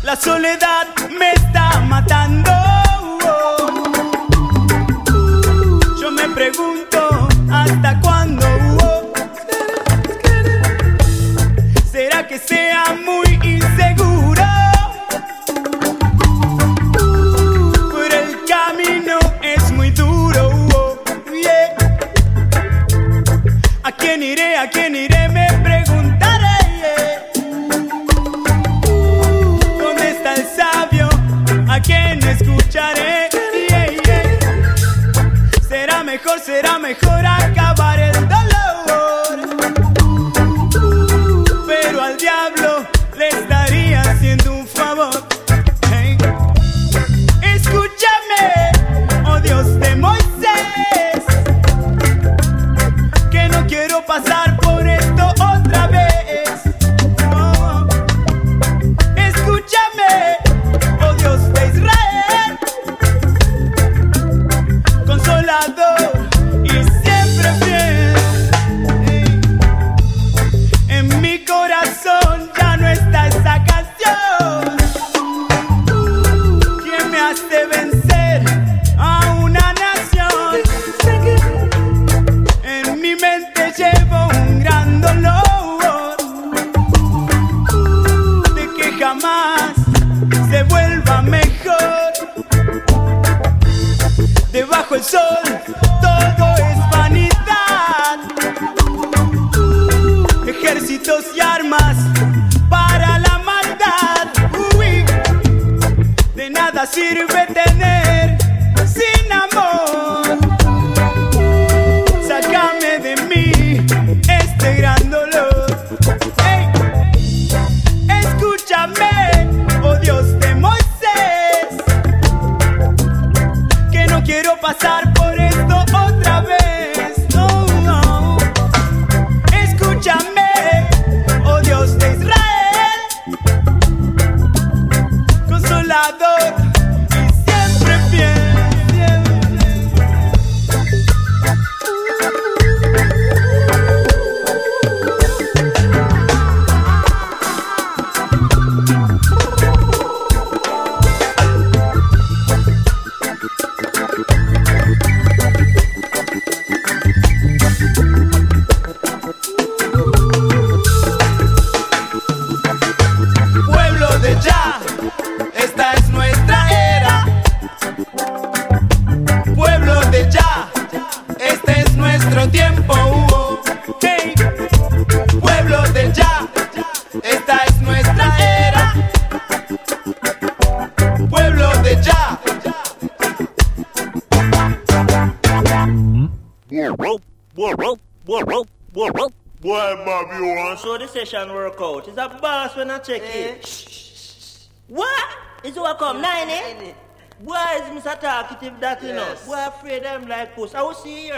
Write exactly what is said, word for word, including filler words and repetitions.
La soledad me está matando. Yo me pregunto hasta cuándo. ¿Será que sea muy inseguro? Pero el camino es muy duro. Yeah. ¿A quién iré? ¿A quién iré? Me preguntaré. ¿Dónde está el sabio? ¿A quién escucharé? Yeah, yeah. Será mejor, será mejor acabar el dolor. Pero al diablo le estaría haciendo un favor. Hey. Escúchame, oh Dios de Moisés, que no quiero pasar por esto otra vez. Oh. Escúchame, oh Dios de Israel, consolador y siempre fiel. Hey. En mi corazón ya no está esa canción que me hace vencer a una nación. En mi mente llevo un gran dolor de que jamás se vuelva mejor. Debajo el sol todo es vanidad, ejércitos y armas para la maldad. Uy, de nada sirve tener sin amor. Sácame de mí este gran dolor. Hey. Escúchame, oh Dios de Moisés, que no quiero pasar por esto otra vez. No, no. Escúchame, oh Dios de Israel, consolador y siempre fiel. Pueblo de Jah, esta es nuestra era. Pueblo de Jah, este es nuestro tiempo. Hey. Pueblo de Jah, esta es nuestra era. Pueblo de Jah. Boy, Bob, you want so the session work out. It's a boss when I check it. What? It's what come nine, eh? Boy, is Mister Talkative that, you know? Yes. Boy, afraid them like puss. I will see you.